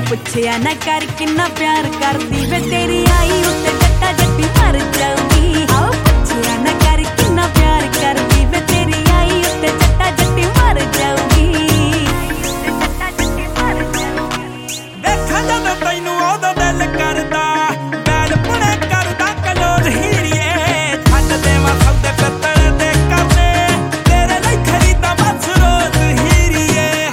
ਪੁੱਛਿਆ ਨਾ ਕਰ ਕਿੰਨਾ ਪਿਆਰ ਕਰਦੀ ਵੇ ਤੇਰੀ ਆਈ ਉੱਤੇ ਜੱਟਾ ਜੱਟੀ ਮਰ ਜਾਊਗੀ ਆਓ ਪੁੱਛਿਆ ਨਾ ਕਰ ਕਿੰਨਾ ਪਿਆਰ ਕਰਦੀ ਵੇ ਤੇਰੀ ਆਈ ਉੱਤੇ ਜੱਟਾ ਜੱਟੀ ਮਰ ਜਾਊਗੀ ਦੇਖਾਂ ਜਦੋਂ ਤੈਨੂੰ ਉਹਦਾ ਦਿਲ ਕਰਦਾ ਬੈਲ ਪੁਣੇ ਕਰਦਾ ਕਲੋਜ਼ ਹੀਰੀਏ ਛੱਡ ਦੇਵਾਂ ਸੌਦੇ ਪਿੱਤਲ ਦੇ ਕਰਨੇ ਤੇਰੇ ਲਈ ਖਰੀਦਾ ਬਸ ਰੋਜ਼ ਹੀਰੀਏ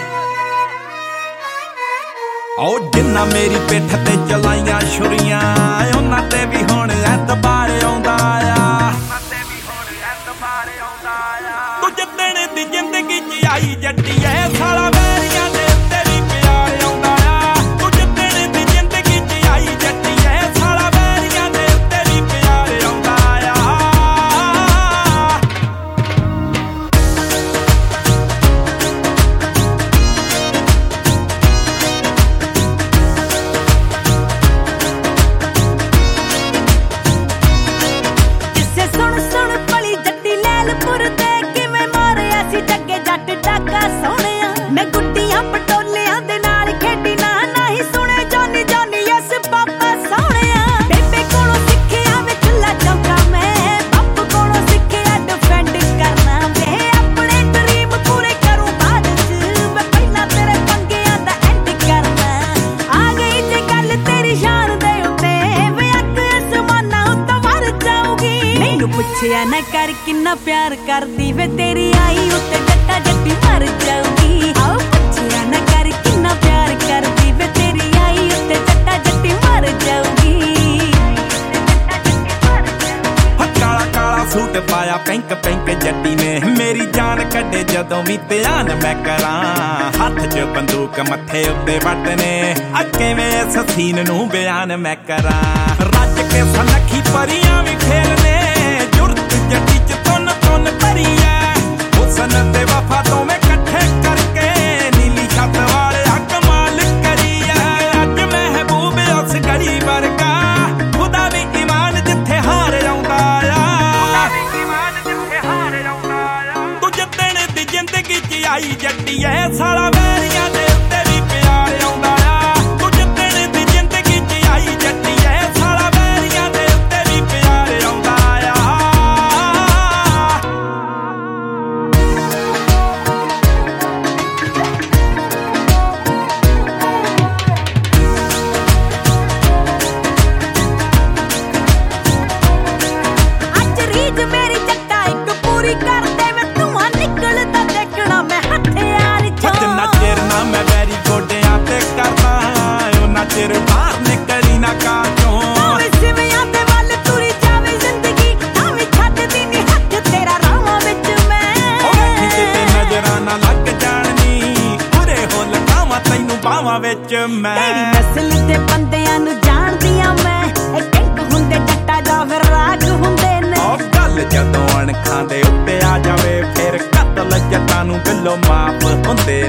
ਓ ਜਿੰਨਾ ਮੇਰੀ ਪਿੱਠ ਤੇ ਚਲਾਈਆਂ ਛੁਰੀਆਂ ਉਹਨਾਂ ਤੇ ਵੀ ਹੁਣ ਐਤਬਾਰ ਆਉਂਦਾ ਆ ਤੂੰ ਜਿੱਦਣ ਦੀ ਜ਼ਿੰਦਗੀ 'ਚ ਆਈ ਜੱਟੀਏ ਸਾਲਾ ਵੈਰੀਆਂ ਦੇ ਉੱਤੇ ਵੀ ਪਿਆਰ ਆਉਂਦਾ ਆ ਤੂੰ ਜਿੱਦਣ ਦੀ ਜ਼ਿੰਦਗੀ 'ਚ ਆਈ ਜੱਟੀਏ ਸਾਲਾ ਵੈਰੀਆਂ ਦੇ ਉੱਤੇ ਵੀ ਪਿਆਰ ਆਉਂਦਾ ਆ ਕਿਸੇ ਸੁਣ ਸੁਣ ਭਲੀ ਜੱਟੀ ਲੈਲਪੁਰ ਦੇ ਕਿਵੇਂ ਮਾਰਿਆ ਸੀ ਜੱਗੇ ਜੱਟ ਡਾਕਾ ਸੋਹਣਿਆ ਮੈਂ ਗੁੱਡੀਆਂ ਪਟੋਲਿਆਂ ਦੇ ਨਾਲ ਖੇਡੀ ਨਾ ਨਹੀਂ ਸੁਣੇ ਜਾਨੀ ਜਾਨੀ ਯਸ ਪਾਪਾ ਸੋਹਣਿਆ ਬੇਬੇ ਕੋਲੋਂ ਸਿੱਖਿਆ ਵੇ ਚੁੱਲਾ ਚੌਂਕਾ ਮੈਂ ਬਾਪੂ ਕੋਲੋਂ ਸਿੱਖਿਆ ਡਿਫੈਂਡ ਕਰਨਾ ਵੇ ਆਪਣੇ ਡਰੀਮ ਪੂਰੇ ਕਰੂੰ ਬਾਅਦ ਚ ਮੈਂ ਪਹਿਲਾਂ ਤੇਰੇ ਪੰਗਿਆਂ ਦਾ ਐਂਡ ਕਰਨਾ ਆ ਗਈ ਜੇ ਗੱਲ ਤੇਰੀ ਸ਼ਾਨ ਦੇ ਉੱਤੇ ਵੇ ਅੱਗ ਅਸਮਾਨਾਂ ਉੱਤੋਂ ਵਰ ਜਾਊਗੀ ਮੈਨੂੰ ਪੁੱਛਿਆ ਨਾ ਕਰ ਕਿੰਨਾ ਪਿਆਰ ਕਰਦੀ ਵੇ ਤੇਰੀ ਆਈ ਉੱਤੇ ਜੱਟਾ ਜੱਟੀ ਮਰ ਜਾਊਗੀ ਆਓ ਪੁੱਛਿਆ ਨਾ ਕਰ ਕਿੰਨਾ ਪਿਆਰ ਕਰਦੀ ਵੇ ਤੇਰੀ ਆਈ ਉੱਤੇ ਜੱਟਾ ਜੱਟੀ ਮਰ ਜਾਊਗੀ ਕਾਲਾ ਕਾਲਾ ਸੂਟ ਪਾਇਆ ਪਿੰਕ ਪਿੰਕ ਜੱਟੀ ਨੇ ਮੇਰੀ ਜਾਨ ਕੱਢੇ ਜਦੋਂ ਵੀ ਧਿਆਨ ਮੈਂ ਕਰਾਂ ਹੱਥ 'ਚ ਬੰਦੂਕ ਮੱਥੇ ਉੱਤੇ ਵੱਟਨੇ ਕਿਵੇਂ ਇਸ ਸੀਨ ਨੂੰ ਬਿਆਨ ਮੈਂ ਕਰਾਂ ਰੱਜ ਕੇ ਸਨੱਖੀ ਪਰੀਆਂ ਵੀ ਖੇਲਨੇ ਜੁਰਤ ਜੱਟੀ 'ਚ ਤੁੰਨ ਤੁੰਨ ਭਰੀ ਐ ਹੁਸਨ ਤੇ ਵਫਾ ਦੋਵੇਂ ਇਕੱਠੇ ਕਰਕੇ ਨੀਲੀ ਛੱਤ ਵਾਲਿਆ ਕਮਾਲ ਕਰੀ ਐ ਅੱਜ ਮਹਿਬੂਬ ਉਸ ਗਲੀ ਵਰਗਾ ਖੁਦਾ ਵੀ ਈਮਾਨ ਜਿੱਥੇ ਹਾਰ ਆਉਂਦਾ ਆ ਤੂੰ ਜਿੱਦਣ ਦੀ ਜ਼ਿੰਦਗੀ 'ਚ ਆਈ ਜੱਟੀਏ ਸਾਲਾ ਵੈਰੀਆਂ ਦੇ ਉੱਤੇ ਵੀ ਪਿਆਰ ਆਉਂਦਾ ਆ ਤੂੰ ਜਿੱਦਣ ਦੀ ਜ਼ਿੰਦਗੀ 'ਚ ਆਈ ਜੱਟੀਏ ਸਾਲਾ ਵੈਰੀਆਂ ਦੇ ਉੱਤੇ ਵੀ ਪਿਆਰ ਆਉਂਦਾ ਆ ਅੱਜ ਰੀਝ ਮੇਰੀ ਜੱਟਾ ਇੱਕ ਪੂਰੀ ਕਰ ਦੇ ਵੇ ਧੂੰਆਂ ਨਿਕਲਦਾ ਦੇਖਣਾ ਮੈਂ ਹਥਿਆਰ ਜਿੰਨਾ ਚਿਰ ਨਾ ਮੈਂ ਵੈਰੀ ਗੋਡਿਆਂ ਤੇ ਕਰਦਾ ਉਹਨਾਂ ਚਿਰ ਬਾਹਰ ਨਿਕਲੀ ਨਾ ਕਾਚੋਂ ਭਾਵੇਂ ਸਿਵਿਆਂ ਦੇ ਵੱਲ ਤੁਰੀ ਜਾਵੇ ਜ਼ਿੰਦਗੀ ਭਾਵੇਂ ਛੱਡਦੀ ਨੀ ਹੱਥ ਤੇਰਾ ਰਾਹਾਂ ਵਿੱਚ ਮੈਂ ਕਿਤੇ ਨਜ਼ਰਾਂ ਨਾ ਲੱਗ ਜਾਣੀ ਪੂਰੇ ਹੋ ਲਗਾਵਾਂ ਤੈਨੂੰ ਬਾਹਾਂ ਵਿੱਚ ਮੈਂ ਤੇਰੀ ਨਸਲ ਦੇ ਬੰਦਿਆਂ ਨੂੰ ਜਾਣਦੀਆਂ ਮੈਂ ਇਹ ਟਿੰਕ ਹੁੰਦੇ ਜੱਟਾ ਜਾਂ ਫਿਰ ਰਾਗ ਹੁੰਦੇ ਨੇ ਉਹ ਗੱਲ ਜਦੋਂ ਅਣਖਾਂ ਦੇ ਉੱਤੇ ਆ ਜਾਵੇ ਫਿਰ ਕਤਲ ਜੱਟਾਂ ਨੂੰ ਬਿੱਲੋ ਮਾਫ ਹੁੰਦੇ